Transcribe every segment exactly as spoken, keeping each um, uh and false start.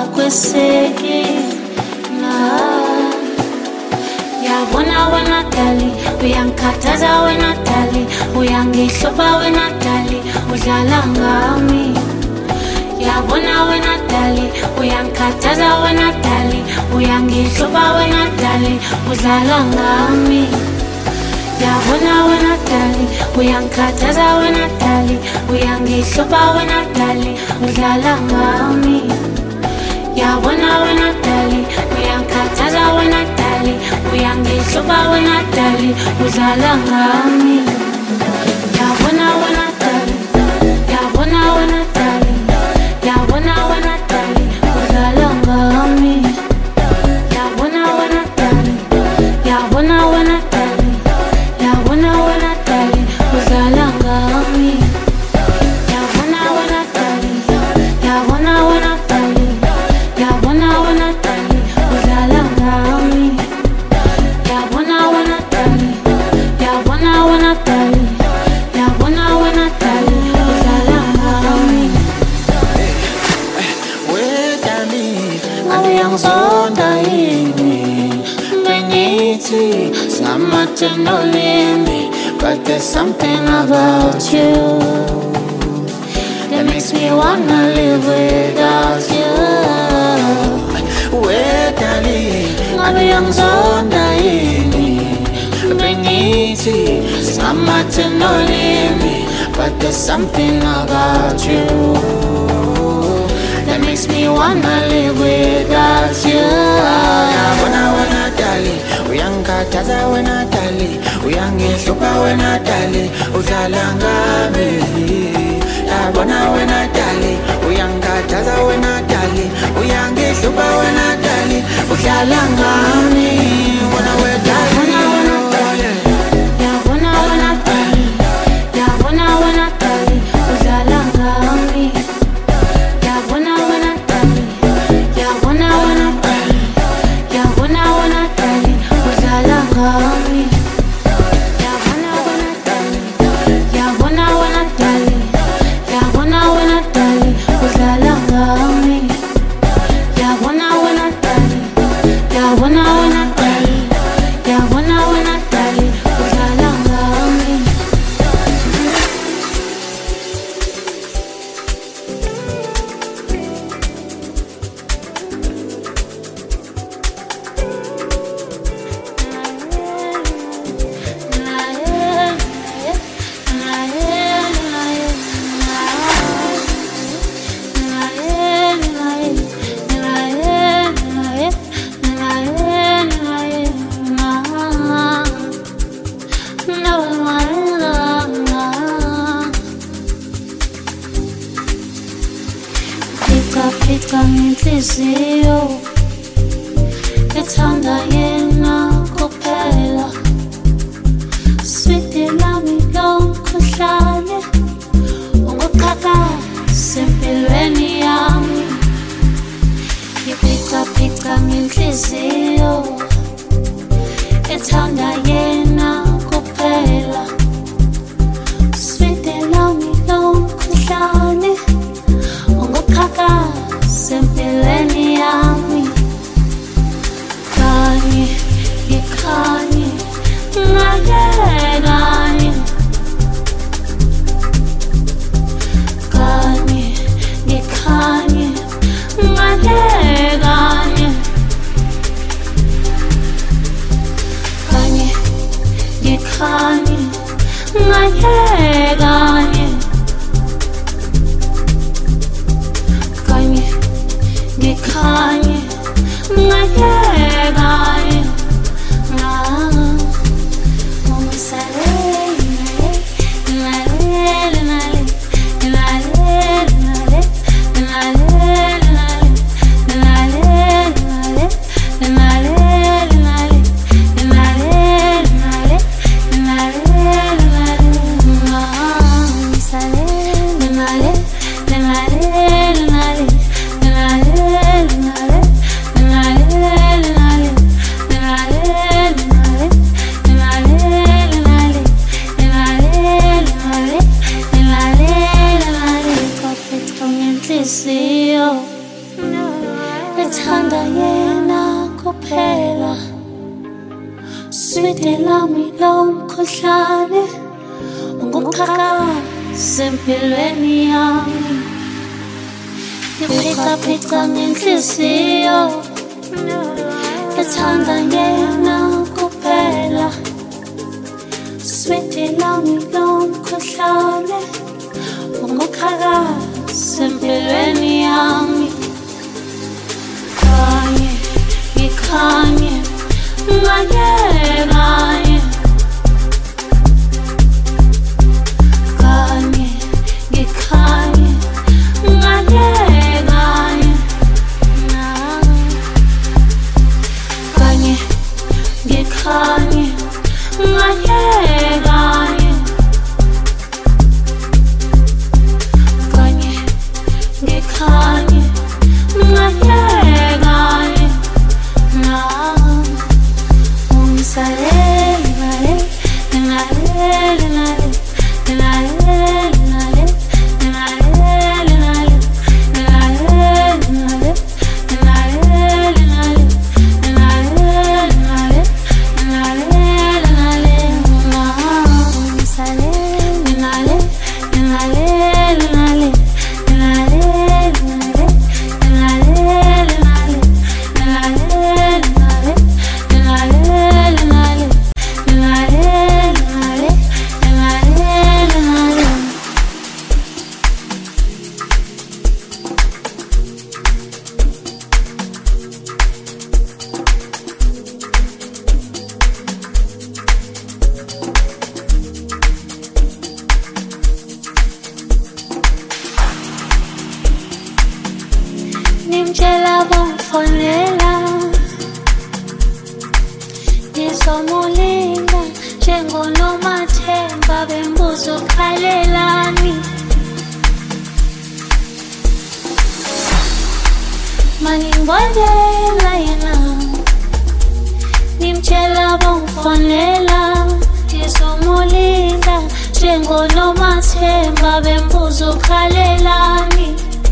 kweseki na yabona wena dali uyangikhathaza wena dali uyangihlupha wena dali udlala ngami yabona wena dali uyangikhathaza wena dali uyangihlupha wena dali udlala ngami yabona wena dali uyangikhathaza wena dali uyangihlupha wena dali udlala ngami yabona wena dali uyangikhathaza wena dali uyangihlupha wena dali udlala ngami yabona wena dali yabona wena dali yabona wena dali udlala ngami yabona wena dali yabona wena dali yabona wena dali udlala ngami yabona wena dali yabona wena dali yabona wena dali udlala ngami yabona wena dali yabona wena dali yabona wena dali udlala ngami wedami ngiyangizonda yini bengithi samatenolimi but there's something about you that makes me wanna live without you. Wedali ngiyangizonda yini bengithi samatenolimi but there's something about you that makes me wanna live without you. Yabona wena dali uyangikhathaza wena dali uyangihlupha wena dali udlala ngami yabona wena dali uyangikhathaza wena dali uyangihlupha wena dali udlala ngami wena wedali yabona wena dali yabona wena dali udlala ngami yabona wena dali yabona wena dali yabona wena dali udlala ngami yabona wena dali yabona wena dali yabona wena dali udlala ngami yabona wena dali yabona wena dali yabona wena dali udlala ngami. Pika pika nginhliziyo ethanda yena kuphela sweet lami lomkhuhlane unguqhakaza empilweni yami ngipika pika nginhliziyo ethanda yena kuphela sweet lami lomkhuhlane unguqhakaza empilweni yami kanye ngikhanye ngayekanye kanye ngikhanye ngayekanye kanye ngikhanye ngayekanye kanye ngikhanye ngayekanye ngithanda yena kuphela sweet lami lomkhohlane ungumqhakazi empilweni yami ngiphica phica ngenhliziyo ngithanda yena kuphela sweet lami lomkhohlane ungumqhakazi empilweni yami kanye ngikhanye ngayekanye kanye ngikhanye ngayekanye kanye ngikhanye ngayekanye kanye ngikhanye ngayekanye na ungisalele ngale ngale ngale ngale nimtshela bongifonela ngizomulinda njengoNomathemba bembuza ukhalelani maningibonela yena nimtshela bongifonela ngizomulinda njengoNomathemba bembuza ukhalelani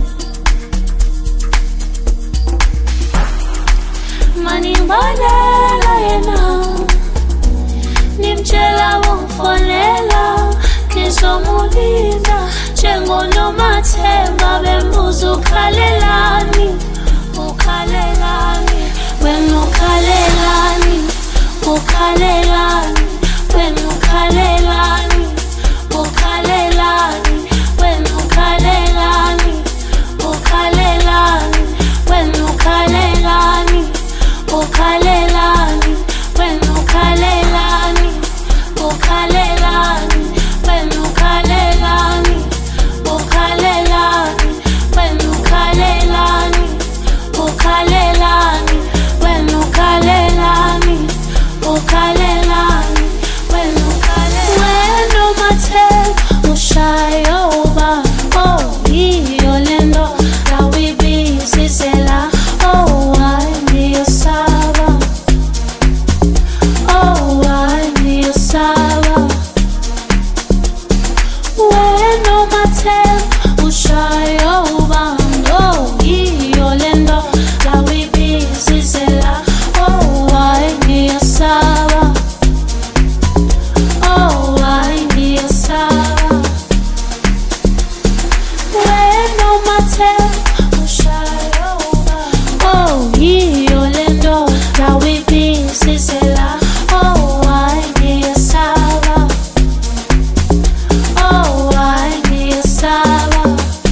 maningibonela yena nimtshela bongifonela ngizomulinda njengoNomathemba bembuza ukhalelani ukhalelani wena ukhalelani ukhalelani wena ukhalelani ukhalelani wena ukhalelani ukhalelani wena ukhalelani ukhalelani wena ukhalelani ukhalelani wena ukhalelani ukhalelani wena ukhalelani ukhalelani wena ukhalelani ukhalelani wena ukhalelani wena mathe ushayoba oh iyo lendo awibisisela oh why you saba oh why you saba wena mathe ushayoba oh iyo lendo awibisisela oh why you saba oh why you saba wena mathe ushayoba oh iyo lendo awibisisela oh why you saba oh why you saba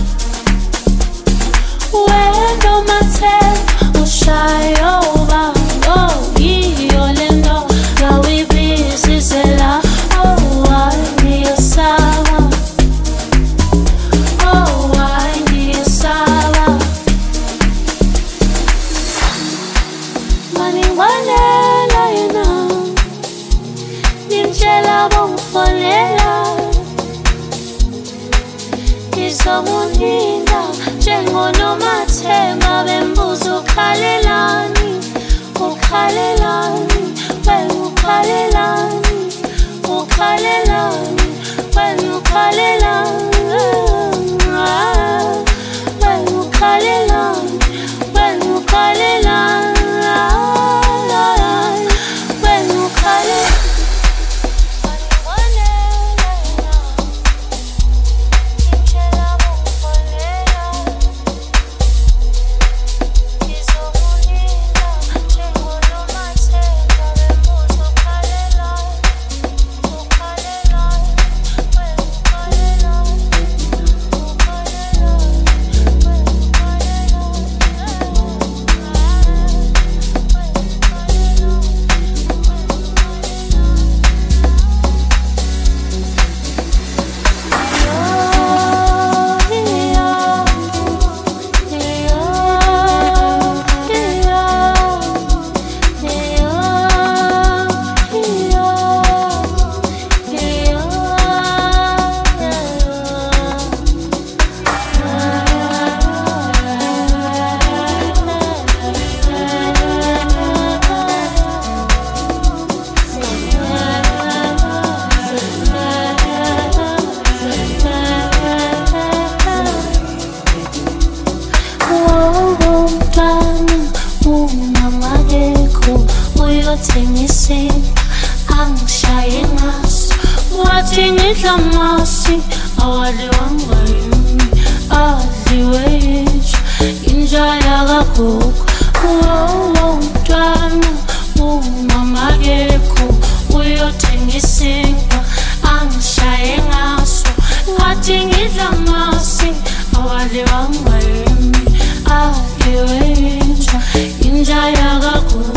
wena mathe ushayoba oh iyo lendo awibisisela oh why you saba oh why you saba maningibonela yena nimtshela bongifonela ngizomulinda njengoNomathemba bembuza ukhalelani ukhalelani wena ukhalelani ukhalelani wena ukhalelani wena ukhalelani wena ukhalelani uyothengisela angishaye ngaso wathi ngidla masi awadliwanga yimi adliwe yitsha inja yakagogo mntwana umama kekho uyothengisela angishaye ngaso wathi ngidla masi awadliwanga yimi adliwe yitsha inja yakagogo.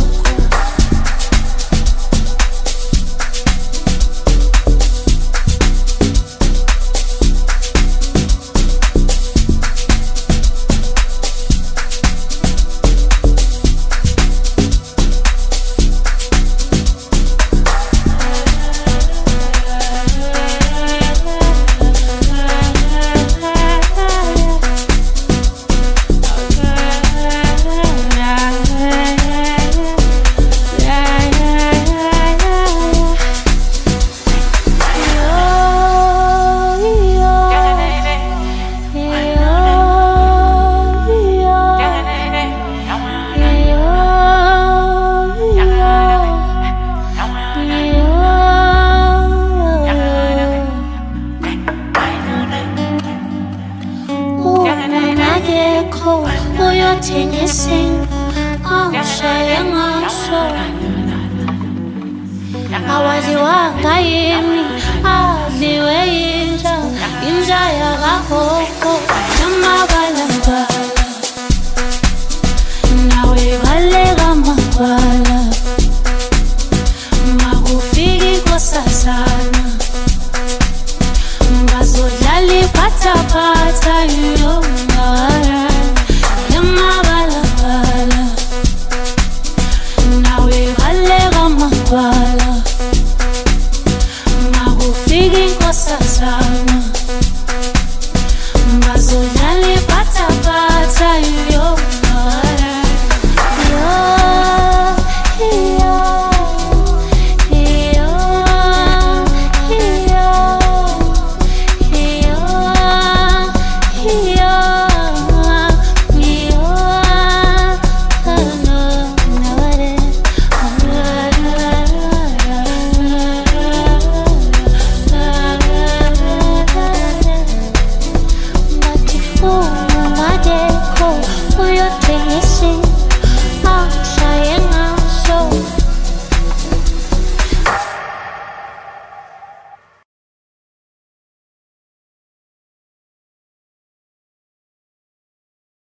Oh